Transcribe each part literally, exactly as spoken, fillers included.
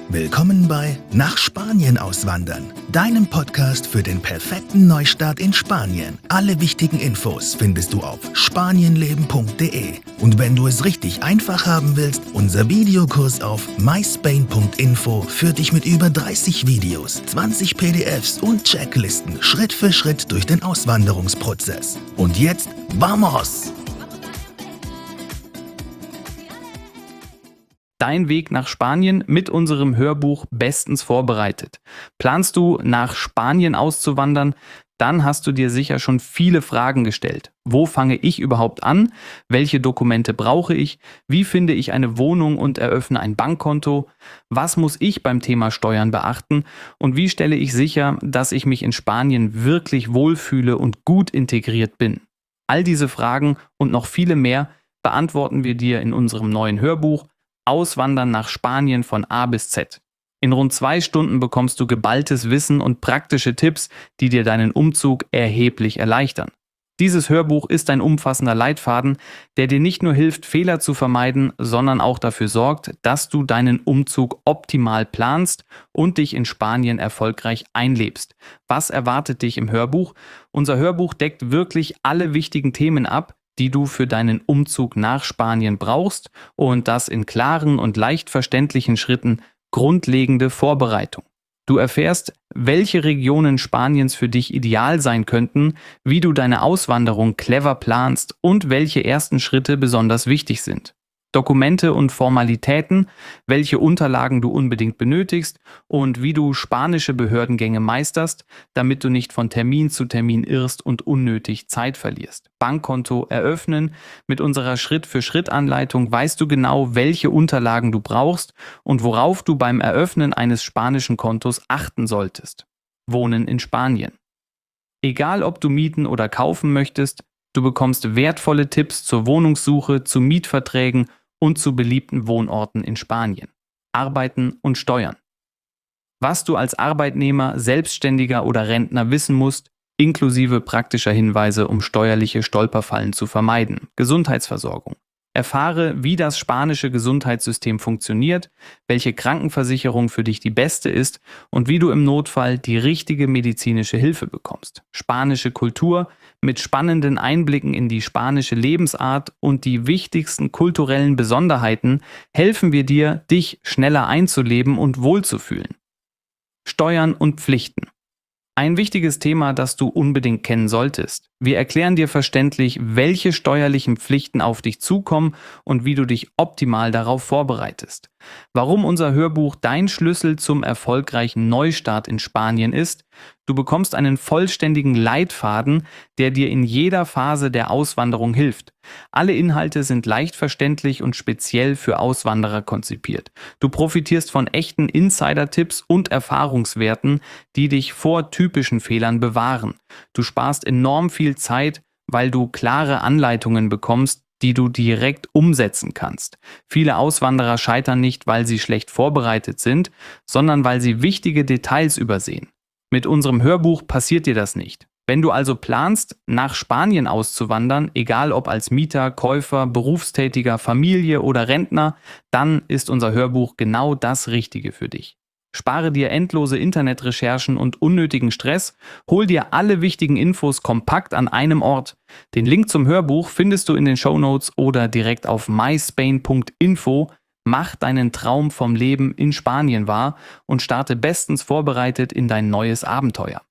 Willkommen bei Nach Spanien auswandern, deinem Podcast für den perfekten Neustart in Spanien. Alle wichtigen Infos findest du auf spanienleben punkt de. Und wenn du es richtig einfach haben willst, unser Videokurs auf my spain punkt info führt dich mit über dreißig Videos, zwanzig P D Fs und Checklisten Schritt für Schritt durch den Auswanderungsprozess. Und jetzt, vamos! Dein Weg nach Spanien mit unserem Hörbuch bestens vorbereitet. Planst du, nach Spanien auszuwandern, dann hast du dir sicher schon viele Fragen gestellt. Wo fange ich überhaupt an? Welche Dokumente brauche ich? Wie finde ich eine Wohnung und eröffne ein Bankkonto? Was muss ich beim Thema Steuern beachten? Und wie stelle ich sicher, dass ich mich in Spanien wirklich wohlfühle und gut integriert bin? All diese Fragen und noch viele mehr beantworten wir dir in unserem neuen Hörbuch Auswandern nach Spanien von A bis Z. In rund zwei Stunden bekommst du geballtes Wissen und praktische Tipps, die dir deinen Umzug erheblich erleichtern. Dieses Hörbuch ist ein umfassender Leitfaden, der dir nicht nur hilft, Fehler zu vermeiden, sondern auch dafür sorgt, dass du deinen Umzug optimal planst und dich in Spanien erfolgreich einlebst. Was erwartet dich im Hörbuch? Unser Hörbuch deckt wirklich alle wichtigen Themen ab, die du für deinen Umzug nach Spanien brauchst, und das in klaren und leicht verständlichen Schritten. Grundlegende Vorbereitung. Du erfährst, welche Regionen Spaniens für dich ideal sein könnten, wie du deine Auswanderung clever planst und welche ersten Schritte besonders wichtig sind. Dokumente und Formalitäten, welche Unterlagen du unbedingt benötigst und wie du spanische Behördengänge meisterst, damit du nicht von Termin zu Termin irrst und unnötig Zeit verlierst. Bankkonto eröffnen. Mit unserer Schritt-für-Schritt-Anleitung weißt du genau, welche Unterlagen du brauchst und worauf du beim Eröffnen eines spanischen Kontos achten solltest. Wohnen in Spanien. Egal, ob du mieten oder kaufen möchtest, du bekommst wertvolle Tipps zur Wohnungssuche, zu Mietverträgen und zu beliebten Wohnorten in Spanien. Arbeiten und Steuern. Was du als Arbeitnehmer, Selbstständiger oder Rentner wissen musst, inklusive praktischer Hinweise, um steuerliche Stolperfallen zu vermeiden. Gesundheitsversorgung. Erfahre, wie das spanische Gesundheitssystem funktioniert, welche Krankenversicherung für dich die beste ist und wie du im Notfall die richtige medizinische Hilfe bekommst. Spanische Kultur mit spannenden Einblicken in die spanische Lebensart und die wichtigsten kulturellen Besonderheiten helfen wir dir, dich schneller einzuleben und wohlzufühlen. Steuern und Pflichten. Ein wichtiges Thema, das du unbedingt kennen solltest. Wir erklären dir verständlich, welche steuerlichen Pflichten auf dich zukommen und wie du dich optimal darauf vorbereitest. Warum unser Hörbuch dein Schlüssel zum erfolgreichen Neustart in Spanien ist. Du bekommst einen vollständigen Leitfaden, der dir in jeder Phase der Auswanderung hilft. Alle Inhalte sind leicht verständlich und speziell für Auswanderer konzipiert. Du profitierst von echten Insider-Tipps und Erfahrungswerten, die dich vor typischen Fehlern bewahren. Du sparst enorm viel Zeit, weil du klare Anleitungen bekommst, die du direkt umsetzen kannst. Viele Auswanderer scheitern nicht, weil sie schlecht vorbereitet sind, sondern weil sie wichtige Details übersehen. Mit unserem Hörbuch passiert dir das nicht. Wenn du also planst, nach Spanien auszuwandern, egal ob als Mieter, Käufer, Berufstätiger, Familie oder Rentner, dann ist unser Hörbuch genau das Richtige für dich. Spare dir endlose Internetrecherchen und unnötigen Stress, hol dir alle wichtigen Infos kompakt an einem Ort. Den Link zum Hörbuch findest du in den Shownotes oder direkt auf my spain punkt info. Mach deinen Traum vom Leben in Spanien wahr und starte bestens vorbereitet in dein neues Abenteuer.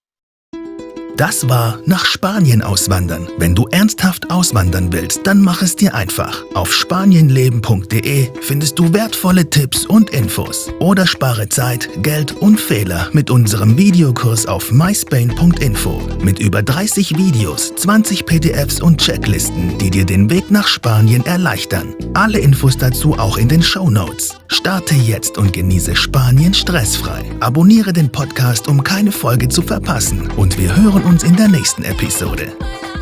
Das war Nach Spanien auswandern. Wenn du ernsthaft auswandern willst, dann mach es dir einfach. Auf spanienleben punkt de findest du wertvolle Tipps und Infos. Oder spare Zeit, Geld und Fehler mit unserem Videokurs auf my spain punkt info. Mit über dreißig Videos, zwanzig P D Fs und Checklisten, die dir den Weg nach Spanien erleichtern. Alle Infos dazu auch in den Shownotes. Starte jetzt und genieße Spanien stressfrei. Abonniere den Podcast, um keine Folge zu verpassen. Und wir hören uns in der nächsten Episode.